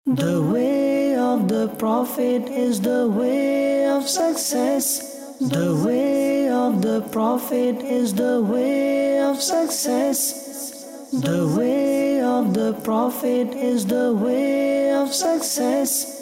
The way of the Prophet is the way of success. The way of the Prophet is the way of success. The way of the Prophet is the way of success.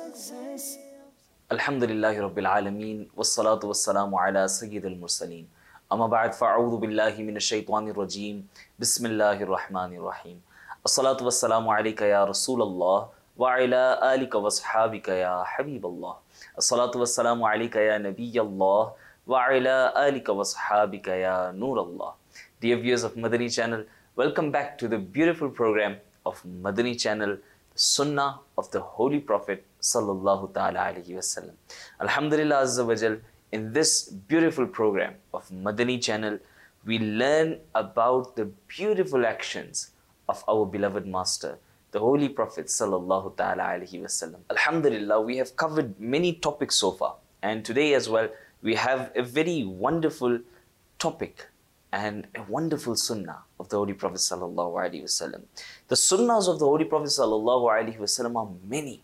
Alhamdulillahi Rabbil Alameen, wassalatu wassalamu ala Sayyidil Mursaleen. Amma ba'd, fa'a'udhu billahi minash shaitanir rajim. Bismillahir Rahmanir Rahim. As-salatu wassalamu alayka ya Rasulallah wa ala alika wa sahabika ya Habiballah. As-salatu wassalamu alayka ya Nabiyallah wa ala alika wa sahabika ya Nurallah. Dear viewers of Madani Channel, welcome back to the beautiful program of Madani Channel, Sunnah of the Holy Prophet Sallallahu Ta'ala Alaihi Wasallam. Alhamdulillah Azza wa Jal, in this beautiful program of Madani Channel, we learn about the beautiful actions of our beloved Master, the Holy Prophet Sallallahu Ta'ala Alaihi Wasallam. Alhamdulillah, we have covered many topics so far, and today as well, we have a very wonderful topic and a wonderful sunnah of the Holy Prophet Sallallahu Alaihi Wasallam. The sunnahs of the Holy Prophet Sallallahu Alaihi Wasallam are many.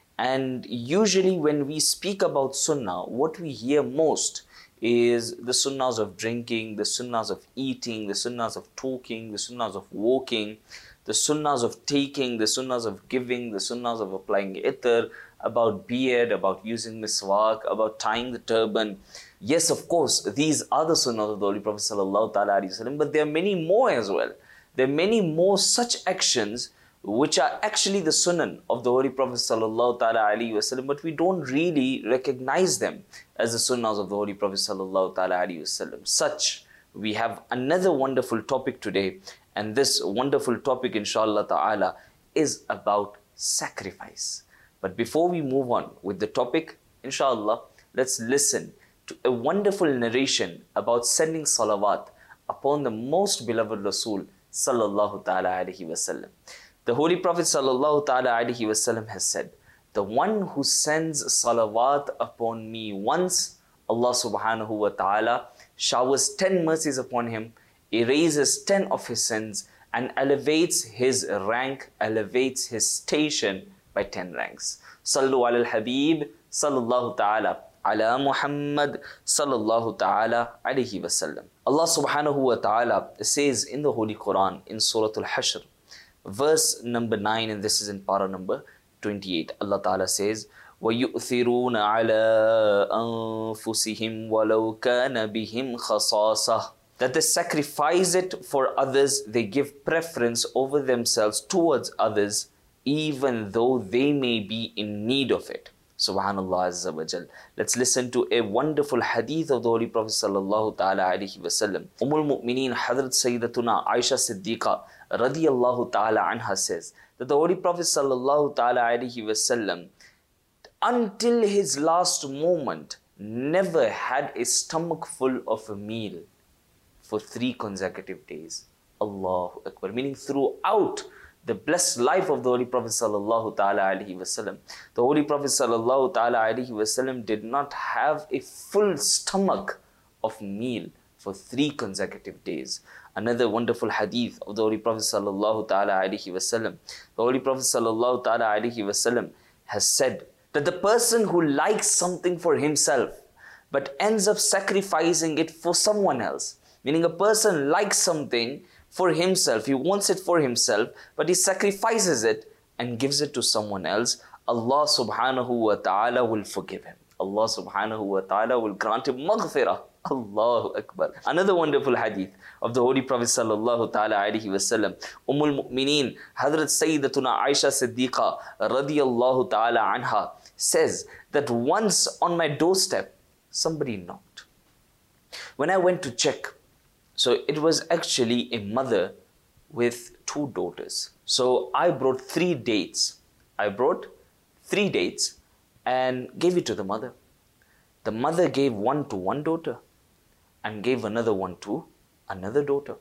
And usually when we speak about sunnah, what we hear most is the sunnahs of drinking, the sunnahs of eating, the sunnahs of talking, the sunnahs of walking, the sunnahs of taking, the sunnahs of giving, the sunnahs of applying itar, about beard, about using miswak, about tying the turban. Yes, of course, these are the sunnahs of the Holy Prophet Sallallahu Ta'ala Alaihi Wasallam, but there are many more as well. There are many more such actions which are actually the sunnah of the Holy Prophet Sallallahu Ta'ala Alaihi Wasallam, but we don't really recognize them as the sunnahs of the Holy Prophet Sallallahu Ta'ala Alaihi Wasallam. Such, we have another wonderful topic today, and this wonderful topic, inshallah ta'ala, is about sacrifice. But before we move on with the topic, inshallah, let's listen to a wonderful narration about sending salawat upon the most beloved Rasul Sallallahu Ta'ala Alaihi Wasallam. The Holy Prophet Sallallahu Ta'ala Alaihi Wasallam has said, the one who sends salawat upon me once, Allah Subhanahu wa Ta'ala showers 10 mercies upon him, erases 10 of his sins, and elevates his rank, elevates his station by 10 ranks. Sallu ala al-Habib Sallallahu Ta'ala ala Muhammad Sallallahu Ta'ala Alaihi Wasallam. Allah Subhanahu wa Ta'ala says in the Holy Quran in Surah Al-Hashr, verse number 9, and this is in para number 28. Allah Ta'ala says, وَيُؤْثِرُونَ عَلَىٰ أَنفُسِهِمْ وَلَوْ كَانَ بِهِمْ خَصَاصَةٌ. That they sacrifice it for others, they give preference over themselves towards others, even though they may be in need of it. Subhanallah Azza wa Jal. Let's listen to a wonderful hadith of the Holy Prophet Sallallahu Ta'ala Alaihi Wasallam. Mu'mineen Hazrat Sayyidatuna Aisha Siddiqa radiyallahu ta'ala anha says that the Holy Prophet Sallallahu Ta'ala Alaihi Wasallam, until his last moment, never had a stomach full of a meal for 3 consecutive days. Allahu Akbar. Meaning throughout the blessed life of the Holy Prophet Sallallahu Ta'ala Alaihi Wasallam, the Holy Prophet Sallallahu Ta'ala Alaihi Wasallam did not have a full stomach of meal for 3 consecutive days. Another wonderful hadith of the Holy Prophet Sallallahu Ta'ala Alaihi Wasallam. The Holy Prophet Sallallahu Ta'ala Alaihi Wasallam has said that the person who likes something for himself but ends up sacrificing it for someone else, meaning a person likes something for himself, he wants it for himself, but he sacrifices it and gives it to someone else, Allah Subhanahu wa Ta'ala will forgive him. Allah Subhanahu wa Ta'ala will grant him maghfirah. Allahu Akbar. Another wonderful hadith of the Holy Prophet Sallallahu Ta'ala Alaihi Wasallam. Mu'mineen Hazrat Sayyidatuna Aisha Siddiqa radiyallahu ta'ala anha says that once on my doorstep, somebody knocked. When I went to check, so it was actually a mother with 2 daughters. So I brought 3 dates. I brought 3 dates and gave it to the mother. The mother gave one to one daughter and gave another one to another daughter.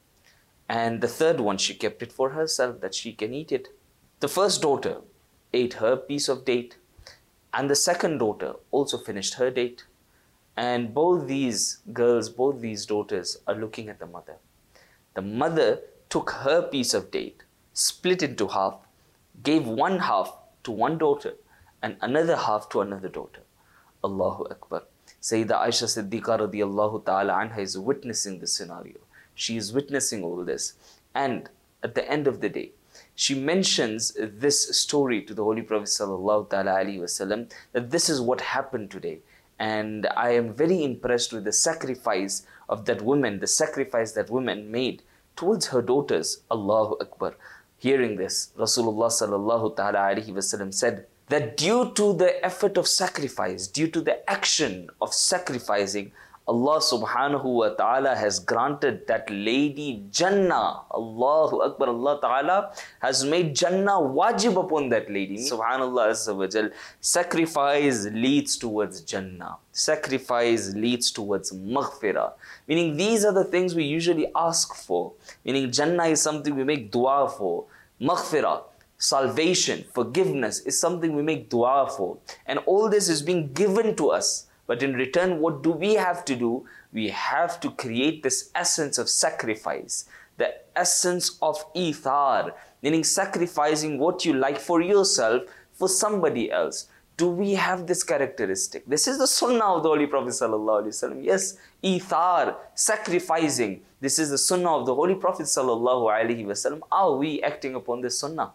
And the third one, she kept it for herself that she can eat it. The first daughter ate her piece of date, and the second daughter also finished her date. And both these girls, both these daughters are looking at the mother. The mother took her piece of date, split into half, gave one half to one daughter and another half to another daughter. Allahu Akbar. Sayyidah Aisha Siddiqa radiallahu ta'ala anha is witnessing this scenario. She is witnessing all this. And at the end of the day, she mentions this story to the Holy Prophet sallallahu ta'ala alaihi wasallam, that this is what happened today. And I am very impressed with the sacrifice of that woman, the sacrifice that woman made towards her daughters. Allahu Akbar. Hearing this, Rasulullah sallallahu ta'ala alaihi wasallam said that due to the effort of sacrifice, due to the action of sacrificing, Allah subhanahu wa ta'ala has granted that lady Jannah. Allahu Akbar. Allah ta'ala has made Jannah wajib upon that lady. Subhanallah Azza wa Jal. Sacrifice leads towards Jannah. Sacrifice leads towards maghfirah. Meaning these are the things we usually ask for. Meaning Jannah is something we make dua for. Maghfirah, salvation, forgiveness is something we make dua for. And all this is being given to us. But in return, what do we have to do? We have to create this essence of sacrifice, the essence of ithar, meaning sacrificing what you like for yourself for somebody else. Do we have this characteristic? This is the sunnah of the Holy Prophet sallallahu alaihi wasallam. Yes, ithar, sacrificing. This is the sunnah of the Holy Prophet sallallahu alaihi wasallam. Are we acting upon this sunnah?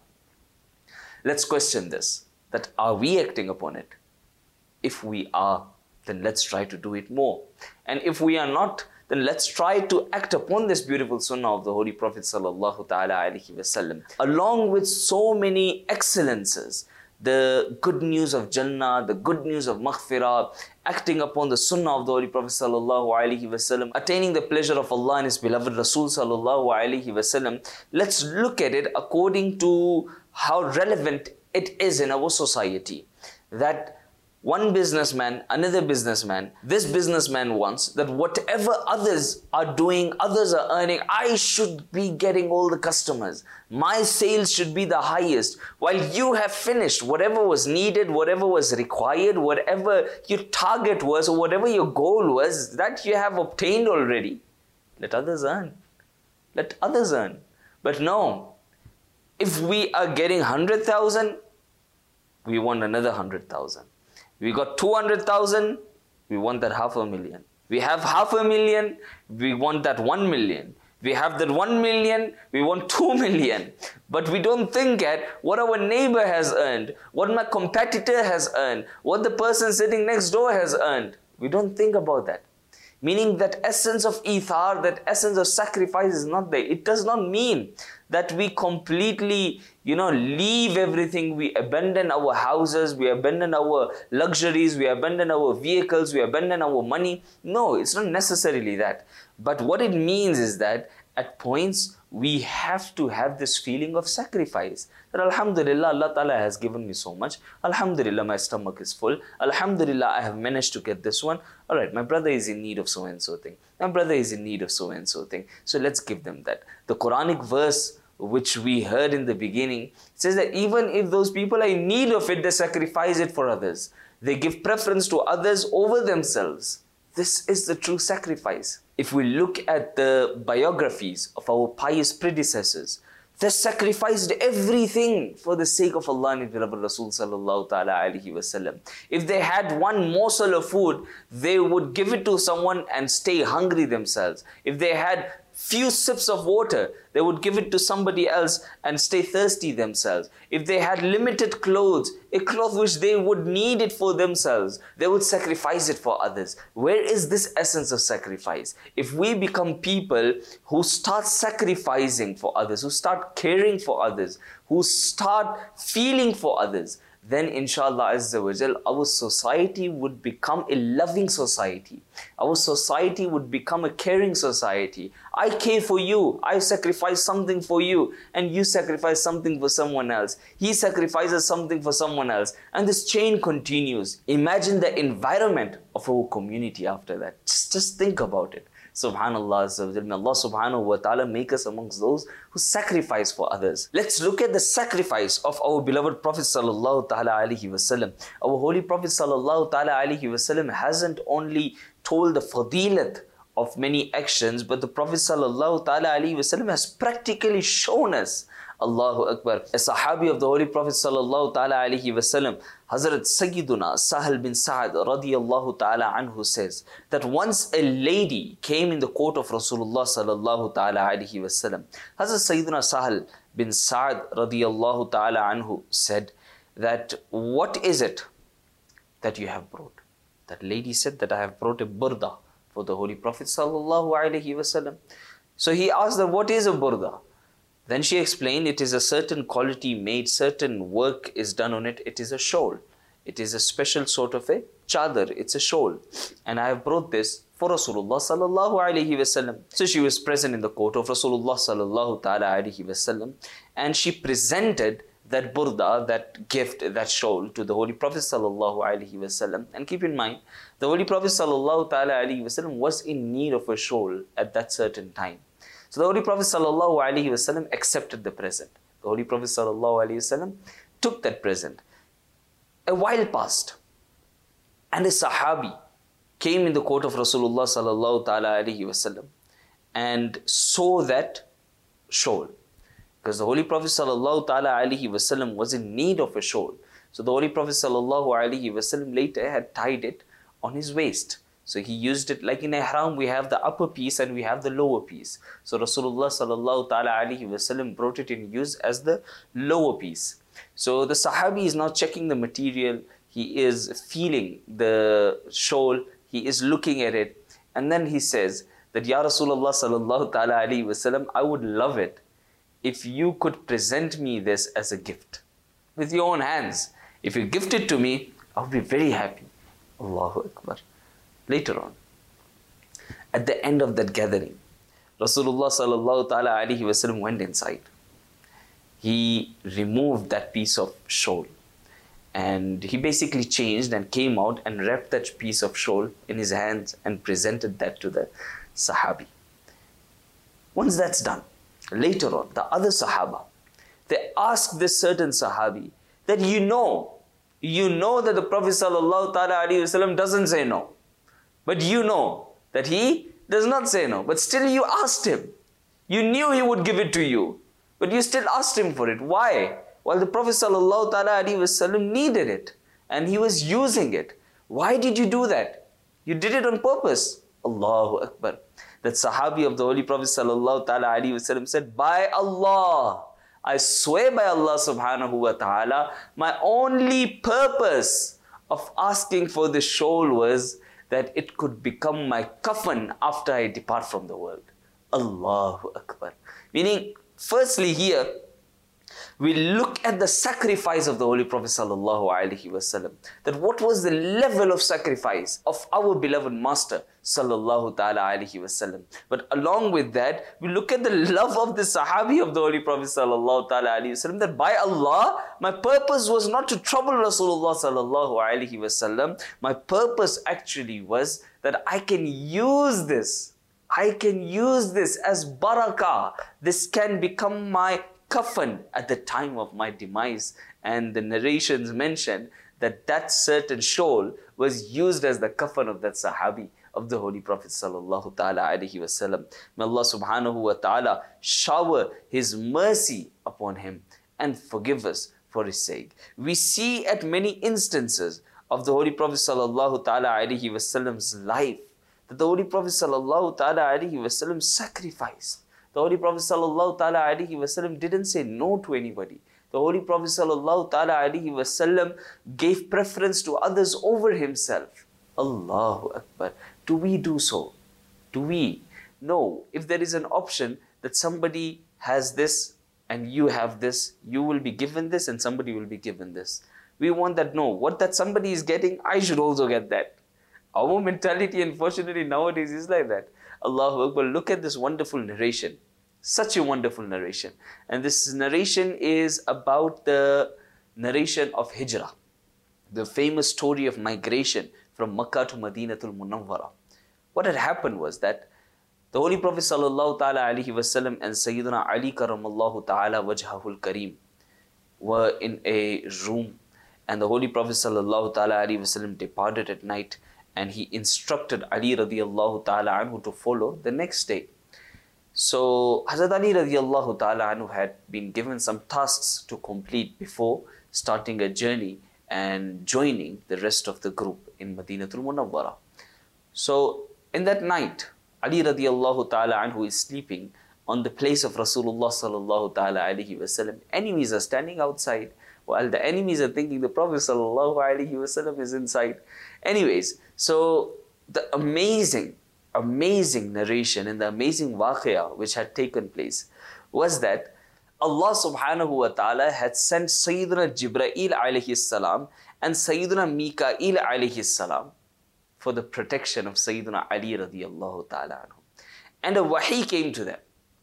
Let's question this, that are we acting upon it? If we are, then let's try to do it more. And if we are not, then let's try to act upon this beautiful sunnah of the Holy Prophet sallallahu ta'ala alaihi wasallam. Along with so many excellences, the good news of Jannah, the good news of maghfirah, acting upon the sunnah of the Holy Prophet sallallahu alaihi wasallam, attaining the pleasure of Allah and His beloved Rasul sallallahu alaihi wasallam. Let's look at it according to how relevant it is in our society. That one businessman, another businessman, this businessman wants that whatever others are doing, others are earning, I should be getting all the customers. My sales should be the highest. While you have finished whatever was needed, whatever was required, whatever your target was, or whatever your goal was, that you have obtained already. Let others earn. Let others earn. But no, if we are getting 100,000, we want another 100,000. We got 200,000, we want that 500,000. We have 500,000, we want that 1 million. We have that 1 million, we want 2 million. But we don't think at what our neighbor has earned, what my competitor has earned, what the person sitting next door has earned. We don't think about that. Meaning that essence of ithar, that essence of sacrifice is not there. It does not mean that we completely, leave everything. We abandon our houses, we abandon our luxuries, we abandon our vehicles, we abandon our money. No, it's not necessarily that. But what it means is that at points, we have to have this feeling of sacrifice. That Alhamdulillah, Allah Ta'ala has given me so much. Alhamdulillah, my stomach is full. Alhamdulillah, I have managed to get this one. Alright, my brother is in need of so and so thing. My brother is in need of so and so thing. So let's give them that. The Quranic verse which we heard in the beginning says that even if those people are in need of it, they sacrifice it for others. They give preference to others over themselves. This is the true sacrifice. If we look at the biographies of our pious predecessors, they sacrificed everything for the sake of Allah and His beloved Rasul sallallahu ta'ala alaihi wasallam. If they had one morsel of food, they would give it to someone and stay hungry themselves. If they had few sips of water, they would give it to somebody else and stay thirsty themselves. If they had limited clothes, a cloth which they would need it for themselves, they would sacrifice it for others. Where is this essence of sacrifice? If we become people who start sacrificing for others, who start caring for others, who start feeling for others, then inshallah Azza wa Jal, our society would become a loving society. Our society would become a caring society. I care for you, I sacrifice something for you, and you sacrifice something for someone else. He sacrifices something for someone else. And this chain continues. Imagine the environment of our community after that. Just think about it. Subhanallah, may Allah subhanahu wa ta'ala make us amongst those who sacrifice for others. Let's look at the sacrifice of our beloved Prophet sallallahu ta'ala alaihi wasallam. Our holy Prophet sallallahu ta'ala alaihi wasallam hasn't only told the fadilat of many actions, but the Prophet sallallahu ta'ala alaihi wasallam has practically shown us Allahu Akbar. A Sahabi of the Holy Prophet sallallahu ta'ala alaihi wasallam, Hazrat Sayyiduna Sahal bin Sa'ad radiyallahu ta'ala anhu says that once a lady came in the court of Rasulullah sallallahu ta'ala alaihi wasallam. Hazrat Sayyiduna Sahal bin Sa'ad radiyallahu ta'ala anhu said that, what is it that you have brought? That lady said that I have brought a burda for the Holy Prophet sallallahu alaihi wasallam. So he asked her, what is a burda? Then she explained, it is a certain quality made, certain work is done on it. It is a shawl. It is a special sort of a chadar. It's a shawl. And I have brought this for Rasulullah sallallahu alaihi wasallam. So she was present in the court of Rasulullah sallallahu ta'ala alaihi wasallam, and she presented that burda, that gift, that shawl to the Holy Prophet sallallahu alaihi wasallam. And keep in mind, the Holy Prophet sallallahu ta'ala alaihi wasallam was in need of a shawl at that certain time. So the Holy Prophet sallallahu alaihi wasallam accepted the present. The Holy Prophet sallallahu alaihi wasallam took that present. A while passed, and a Sahabi came in the court of Rasulullah sallallahu ta'ala alaihi wasallam and saw that shawl. Because the Holy Prophet sallallahu ta'ala alaihi wasallam was in need of a shawl. So the Holy Prophet sallallahu alaihi wasallam later had tied it on his waist. So he used it, like in ihram we have the upper piece and we have the lower piece. So Rasulullah sallallahu ta'ala alaihi wasallam brought it in use as the lower piece. So the Sahabi is now checking the material, he is feeling the shawl, he is looking at it, and then he says that, Ya Rasulullah sallallahu ta'ala alaihi wasallam, I would love it if you could present me this as a gift with your own hands. If you gift it to me, I would be very happy. Allahu Akbar. Later on, at the end of that gathering, Rasulullah sallallahu ta'ala alaihi wasallam went inside. He removed that piece of shawl and he basically changed and came out and wrapped that piece of shawl in his hands and presented that to the Sahabi. Once that's done, later on, the other Sahaba, they asked this certain Sahabi that, you know that the Prophet sallallahu ta'ala alaihi wasallam doesn't say no. But you know that he does not say no. But still you asked him. You knew he would give it to you. But you still asked him for it. Why? While the Prophet ﷺ needed it. And he was using it. Why did you do that? You did it on purpose. Allahu Akbar. That Sahabi of the Holy Prophet ﷺ said, by Allah, I swear by Allah subhanahu wa ta'ala, my only purpose of asking for this shawl was that it could become my kafan after I depart from the world. Allahu Akbar. Meaning, firstly here, we look at the sacrifice of the Holy Prophet sallallahu alaihi wasallam. That what was the level of sacrifice of our beloved Master sallallahu ta'ala alaihi wasallam. But along with that, we look at the love of the Sahabi of the Holy Prophet sallallahu ta'ala alaihi wasallam. That by Allah, my purpose was not to trouble Rasulullah sallallahu alaihi wasallam. My purpose actually was that I can use this. I can use this as barakah. This can become my kafan at the time of my demise. And the narrations mention that that certain shawl was used as the kafan of that Sahabi of the Holy Prophet sallallahu ta'ala alaihi wasallam. May Allah subhanahu wa ta'ala shower His mercy upon him and forgive us for his sake. We see at many instances of the Holy Prophet sallallahu ta'ala alaihi wasallam's life that the Holy Prophet sallallahu ta'ala alaihi wasallam sacrificed. The Holy Prophet sallallahu ta'ala alaihi wasallam didn't say no to anybody. The Holy Prophet sallallahu ta'ala alaihi wasallam gave preference to others over himself. Allahu Akbar. Do we do so? Do we? No. If there is an option that somebody has this and you have this, you will be given this and somebody will be given this. We want that, no. What that somebody is getting, I should also get that. Our mentality, unfortunately, nowadays is like that. Allahu Akbar. Look at this wonderful narration. Such a wonderful narration. And this narration is about the narration of Hijrah. The famous story of migration from Makkah to Madinatul Munawwara. What had happened was that the Holy Prophet sallallahu ta'ala alaihi wasallam and Sayyidina Ali karamallahu ta'ala wajhahul kareem were in a room, and the Holy Prophet sallallahu ta'ala alaihi wasallam departed at night, and he instructed Ali radiyallahu ta'ala anhu to follow the next day. So Hazrat Ali radiallahu ta'ala anhu had been given some tasks to complete before starting a journey and joining the rest of the group in Madinatul Munawwara. So in that night, Ali radiallahu ta'ala anhu is sleeping on the place of Rasulullah sallallahu ta'ala alayhi wasallam. Enemies are standing outside, while the enemies are thinking the Prophet sallallahu alayhi wasallam is inside. Anyways, so the amazing narration and the amazing waqia which had taken place was that Allah subhanahu wa ta'ala had sent Sayyidina Jibreel alayhi salam and Sayyidina Mika'il alayhi salam for the protection of Sayyidina Ali radiallahu ta'ala anhu. And a wahi came to them.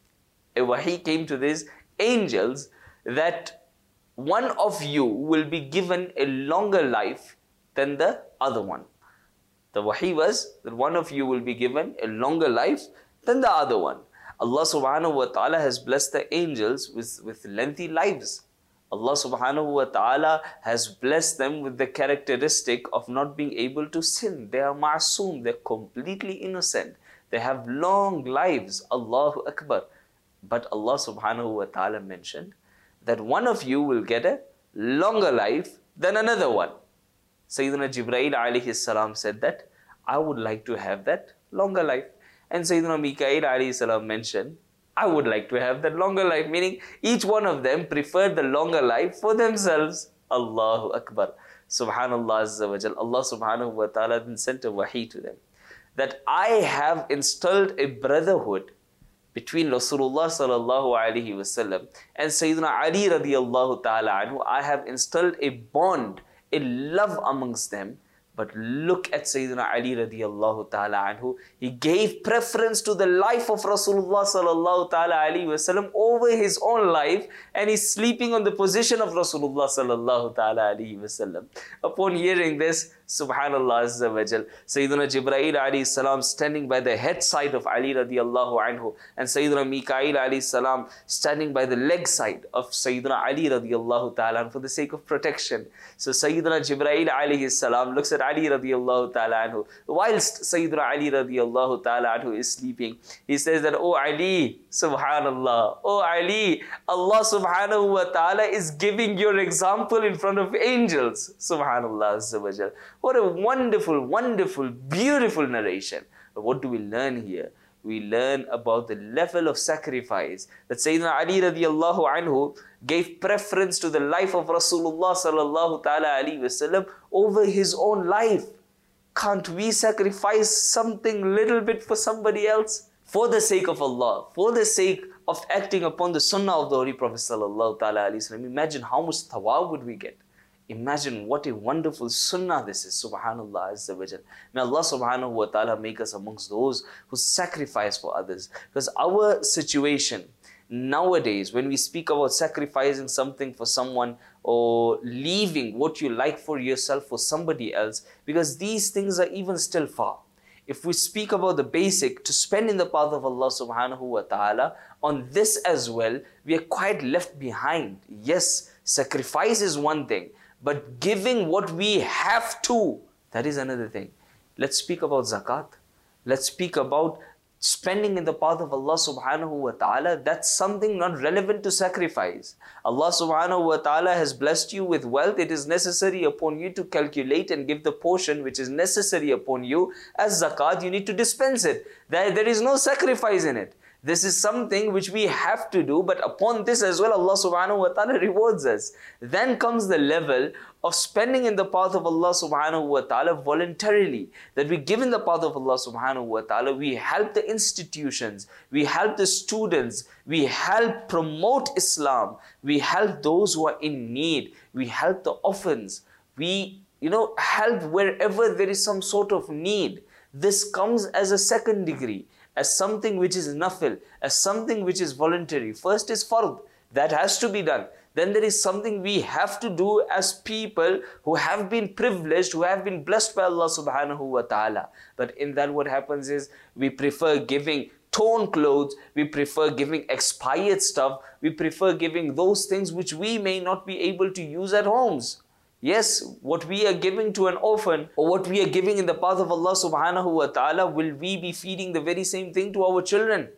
A wahi came to these angels that one of you will be given a longer life than the other one. The wahi was that one of you will be given a longer life than the other one. Allah subhanahu wa ta'ala has blessed the angels with lengthy lives. Allah subhanahu wa ta'ala has blessed them with the characteristic of not being able to sin. They are ma'soom, they're completely innocent. They have long lives, Allahu Akbar. But Allah subhanahu wa ta'ala mentioned that one of you will get a longer life than another one. Sayyidina Jibreel alayhi salam said that, I would like to have that longer life. And Sayyidina Mika'il alayhi salam mentioned, I would like to have that longer life. Meaning, each one of them preferred the longer life for themselves. Allahu Akbar. Subhanallah Azza wa Jal. Allah subhanahu wa ta'ala then sent a wahi to them, that I have installed a brotherhood between Rasulullah sallallahu alaihi wasallam and Sayyidina Ali radiallahu ta'ala anhu. I have installed a bond, a love amongst them. But look at Sayyidina Ali radiallahu ta'ala anhu. He gave preference to the life of Rasulullah sallallahu ta'ala alayhi wasallam over his own life, and he's sleeping on the position of Rasulullah sallallahu ta'ala alayhi wasallam. Upon hearing this, Subhanallah Azza wa Jal, Sayyidina Jibreel alayhi salam standing by the head side of Ali radiallahu anhu, and Sayyidina Mika'il alayhi salam standing by the leg side of Sayyidina Ali radiallahu ta'ala anhu for the sake of protection. So Sayyidina Jibreel alayhi salam looks at Ali radiallahu ta'ala anhu. Whilst Sayyidina Ali radiallahu ta'ala anhu is sleeping, he says that, Oh Ali, Subhanallah, Oh Ali, Allah subhanahu wa ta'ala is giving your example in front of angels. Subhanallah Azza wa Jal. What a wonderful, wonderful, beautiful narration. But what do we learn here? We learn about the level of sacrifice that Sayyidina Ali radiallahu anhu gave preference to the life of Rasulullah sallallahu ta'ala alayhi wasallam over his own life. Can't we sacrifice something little bit for somebody else? For the sake of Allah, for the sake of acting upon the sunnah of the Holy Prophet sallallahu ta'ala alayhi wasallam. Imagine how much thawab would we get. Imagine what a wonderful sunnah this is. Subhanallah Azza wa Jal. May Allah subhanahu wa ta'ala make us amongst those who sacrifice for others. Because our situation nowadays, when we speak about sacrificing something for someone or leaving what you like for yourself for somebody else, because these things are even still far. If we speak about the basic, to spend in the path of Allah subhanahu wa ta'ala, on this as well, we are quite left behind. Yes, sacrifice is one thing, but giving what we have to, that is another thing. Let's speak about zakat. Let's speak about spending in the path of Allah subhanahu wa ta'ala. That's something not relevant to sacrifice. Allah subhanahu wa ta'ala has blessed you with wealth. It is necessary upon you to calculate and give the portion which is necessary upon you as zakat. You need to dispense it. There is no sacrifice in it. This is something which we have to do, but upon this as well, Allah subhanahu wa ta'ala rewards us. Then comes the level of spending in the path of Allah subhanahu wa ta'ala voluntarily. That we give in the path of Allah subhanahu wa ta'ala, we help the institutions, we help the students, we help promote Islam, we help those who are in need, we help the orphans, we help wherever there is some sort of need. This comes as a second degree, as something which is nafil, as something which is voluntary. First is fard, that has to be done. Then there is something we have to do as people who have been privileged, who have been blessed by Allah subhanahu wa ta'ala. But in that what happens is, we prefer giving torn clothes, we prefer giving expired stuff, we prefer giving those things which we may not be able to use at homes. Yes, what we are giving to an orphan or what we are giving in the path of Allah subhanahu wa ta'ala, will we be feeding the very same thing to our children?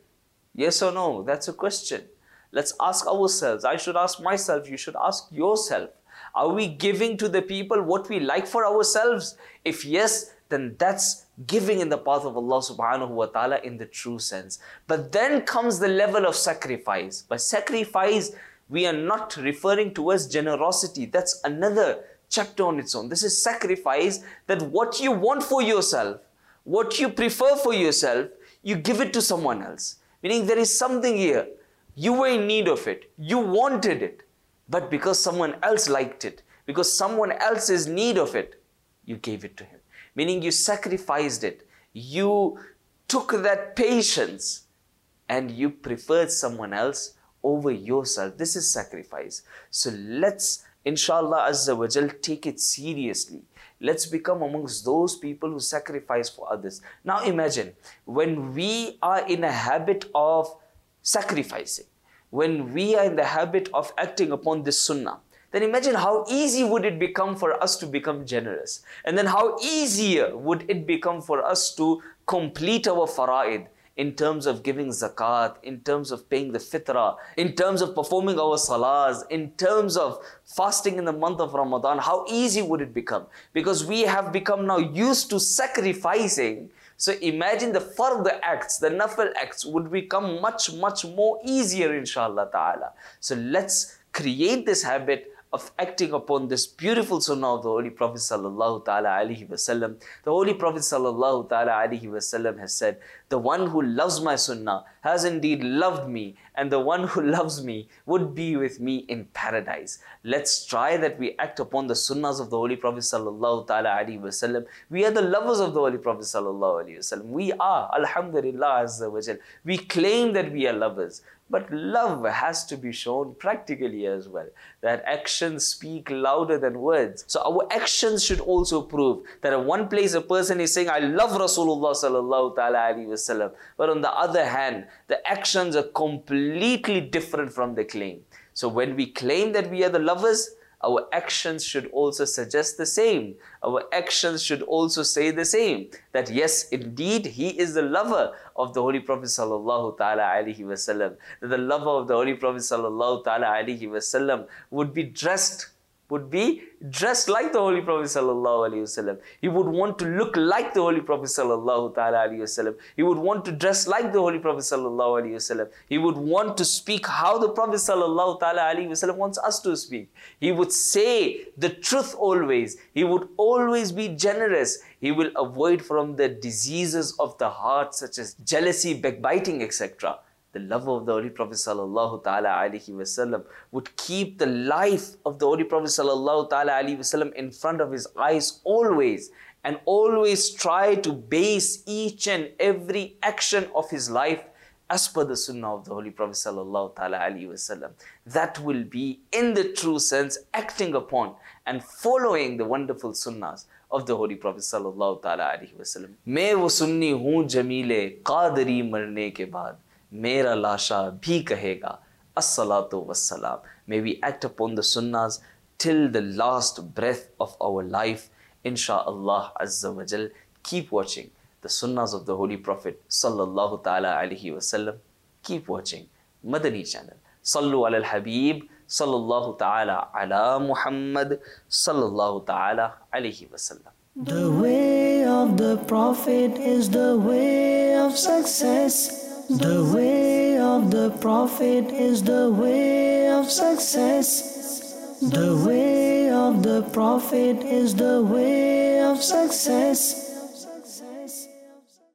Yes or no? That's a question. Let's ask ourselves. I should ask myself. You should ask yourself. Are we giving to the people what we like for ourselves? If yes, then that's giving in the path of Allah subhanahu wa ta'ala in the true sense. But then comes the level of sacrifice. By sacrifice, we are not referring towards generosity. That's another chapter on its own. This is sacrifice, that what you want for yourself, what you prefer for yourself, you give it to someone else. Meaning there is something here. You were in need of it. You wanted it. But because someone else liked it, because someone else is in need of it, you gave it to him. Meaning you sacrificed it. You took that patience and you preferred someone else over yourself. This is sacrifice. So let's, inshallah azza wa jal, take it seriously. Let's become amongst those people who sacrifice for others. Now imagine, when we are in a habit of sacrificing, when we are in the habit of acting upon this sunnah, then imagine how easy would it become for us to become generous. And then how easier would it become for us to complete our fara'id in terms of giving zakat, in terms of paying the fitrah, in terms of performing our salahs, in terms of fasting in the month of Ramadan. How easy would it become? Because we have become now used to sacrificing. So imagine the further acts, the nafil acts would become much, much more easier, inshallah ta'ala. So let's create this habit of acting upon this beautiful sunnah of the Holy Prophet sallallahu ta'ala alaihi wasallam. The Holy Prophet sallallahu ta'ala alaihi wasallam has said, the one who loves my sunnah has indeed loved me, and the one who loves me would be with me in paradise. Let's try that we act upon the sunnahs of the Holy Prophet sallallahu ta'ala alaihi wasallam. We are the lovers of the Holy Prophet sallallahu alaihi wasallam. We are, alhamdulillah azza wa jal. We claim that we are lovers. But love has to be shown practically as well. That actions speak louder than words. So our actions should also prove that at one place a person is saying, I love Rasulullah sallallahu ta'ala alaihi wasallam. But on the other hand, the actions are completely different from the claim. So when we claim that we are the lovers, our actions should also suggest the same. Our actions should also say the same. That yes, indeed, he is the lover of the Holy Prophet sallallahu ta'ala alaihi wasallam. That the lover of the Holy Prophet sallallahu ta'ala alaihi wasallam would be dressed like the Holy Prophet sallallahu alaihi wasallam. He would want to look like the Holy Prophet sallallahu ta'ala alaihi wasallam. He would want to dress like the Holy Prophet sallallahu alaihi wasallam. He would want to speak how the Prophet sallallahu ta'ala alaihi wasallam wants us to speak. He would say the truth always. He would always be generous. He will avoid from the diseases of the heart such as jealousy, backbiting, etc. The love of the Holy Prophet sallallahu ta'ala alaihi wasallam would keep the life of the Holy Prophet sallallahu ta'ala alaihi wasallam in front of his eyes always, and always try to base each and every action of his life as per the sunnah of the Holy Prophet sallallahu ta'ala alaihi wasallam. That will be in the true sense acting upon and following the wonderful sunnahs of the Holy Prophet sallallahu ta'ala alaihi wasallam. Main wo sunni hoon jamile qadri marne ke baad, Mera lasha bhi kahega, as-salatu was-salam. May we act upon the sunnahs till the last breath of our life, insha'Allah azza wa jal. Keep watching the sunnahs of the Holy Prophet sallallahu ta'ala alaihi wasallam. Keep watching Madani channel. Sallu ala al-Habib sallallahu ta'ala ala Muhammad sallallahu ta'ala alaihi wasallam. The way of the Prophet is the way of success. The way of the Prophet is the way of success. The way of the Prophet is the way of success.